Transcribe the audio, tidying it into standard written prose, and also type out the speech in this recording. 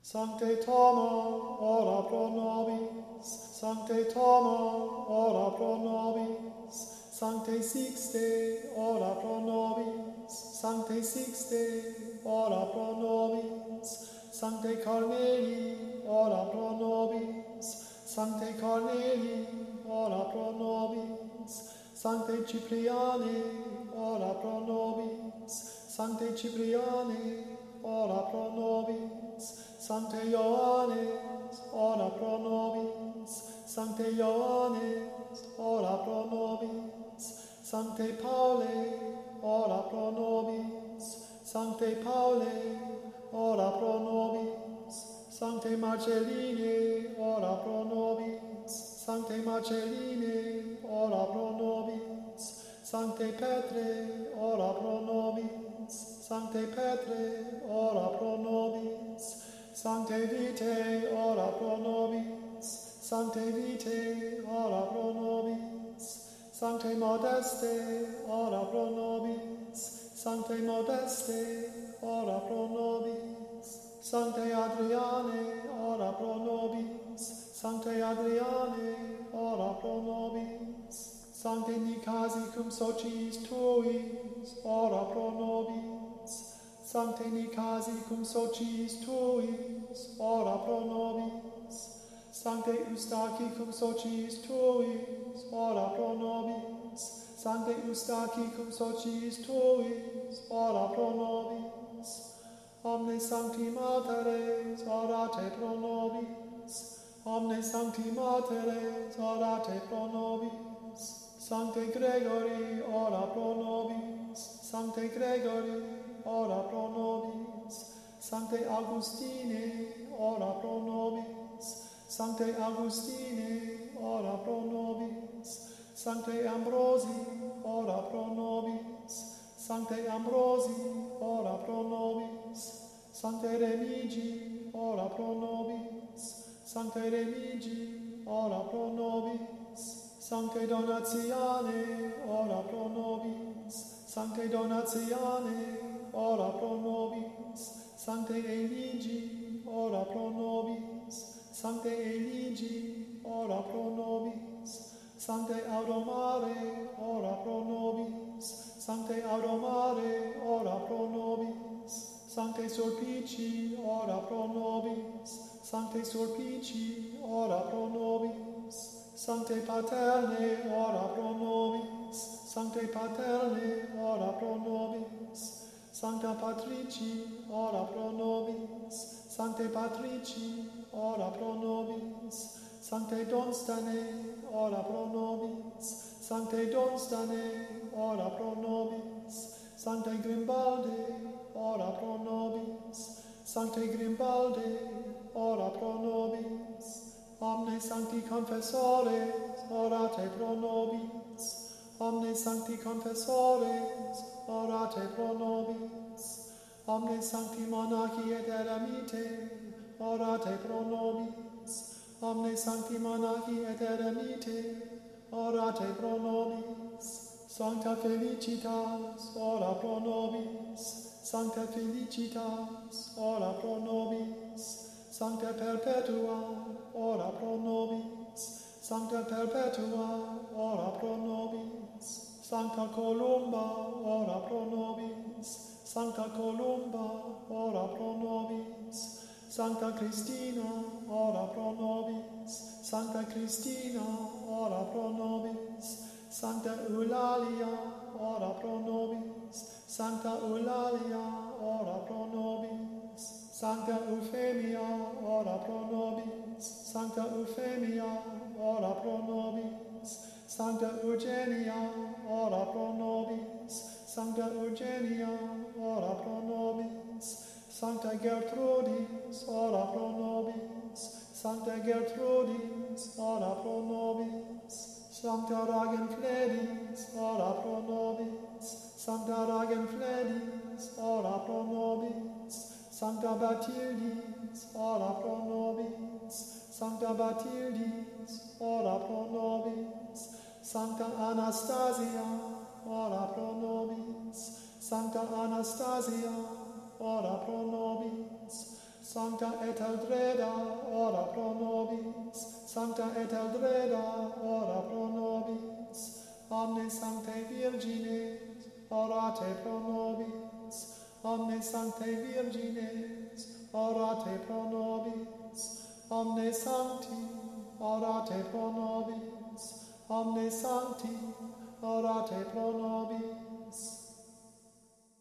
Sancte Thoma, ora pro nobis. Sancte Thoma, ora pro nobis. Sancte Sixte, ora pro nobis. Sancte Sixte, ora pro nobis. Sancte Cornelii, ora pro nobis. Sancte Cornelii, ora pro nobis. Sancte Cipriane, ora pro nobis. Sancte Cipriane, ora pro nobis. Sancte Ioannes, ora pro nobis. Sancte Ioannes, ora pro nobis. Sancte Paule, ora pro nobis. Sancte Paule, ora pro nobis. Sancte Marcelline, ora pro nobis. Sancte Marcelline, ora pro nobis. Sancte Petre, ora pro nobis. Sancte Petre, ora pro nobis. Sancte Vitae, ora pro nobis. Sancte Vitae, ora pro nobis. Sancte Modeste, ora pro nobis. Sancte Modeste, ora pro nobis. Sancte Adriane, ora pro nobis. Sancte Adriane, ora pro nobis. Sancte Nicasicum sociis tuis, ora pro nobis. Sancte Nicasicum sociis tuis, ora pro nobis. Sancte Eustachicum sociis tuis, ora pro nobis. Sancte Eustachicum sociis tuis, ora pro nobis. Omne sancti materes, orate pro nobis. Omne sancti materes, orate pro nobis. Sancte Gregory, ora pro nobis. Sancte Gregory, ora pro nobis. Sancte Augustine, ora pro nobis. Sancte Augustine, ora pro nobis. Sancte Ambrosi, ora pro nobis. Sancte Ambrosi, ora pro nobis. Sancte Remigi, ora pro nobis. Sancte Remigi, ora pro nobis. Sancte Donatiane, ora pro nobis. Sancte Donatiane, ora pro nobis. Sancte Eligi, ora pro nobis. Sancte Eligi, ora pro nobis. Sancte Audomare, ora pro nobis. Sancte Audomare, ora pro nobis. Sancte Sulpici, ora pro nobis. Sancte Sulpici, ora pro nobis. Sancte Paterne, ora pro nobis. Sancte Paterne, ora pro nobis. Sancta Patrici, ora pro nobis. Sancte Patrici, ora pro nobis. Sancte Donstane, ora pro nobis. Sancte Donstane, ora pro nobis. Sancte Grimbalde, ora pro nobis. Sancte Grimbalde, ora pro nobis. Omne sancti confessores, orate pro nobis. Omne sancti confessores, orate pro nobis. Omne sancti monachi et eremite, orate pro nobis. Omne sancti monachi et eremite, orate pro nobis. Sancta Felicitas, ora pro nobis. Sancta Felicitas, ora pro nobis. Sancta Perpetua, ora pro nobis. Sancta Perpetua, ora pro nobis. Sancta Columba, ora pro nobis. Sancta Columba, ora pro nobis. Sancta Christina, ora pro nobis. Sancta Christina, ora pro nobis. Sancta Eulalia, ora pro nobis. Sancta Eulalia, ora pro nobis. Sancta Euphemia, ora pro nobis. Sancta Euphemia, ora pro nobis. Sancta Eugenia, ora pro nobis. Sancta Eugenia, ora pro nobis. Sancta Gertrudis, ora pro nobis. Sancta Gertrudis, ora pro nobis. Sancta Ragenfledis, ora pro nobis. Sancta Ragenfledis, ora pro nobis. Sancta Bathildis, ora pro nobis. Sancta Bathildis, ora pro nobis. Sancta Anastasia, ora pro nobis. Sancta Anastasia, ora pro nobis. Sancta Etheldreda, ora pro nobis. Sancta Etheldreda, ora pro nobis. Omnes Sanctae Virgines, orate pro nobis. Omnes Sanctae Virgines, orate pro nobis. Omnes Sancti, orate pro nobis. Omnes Sancti, orate pro nobis.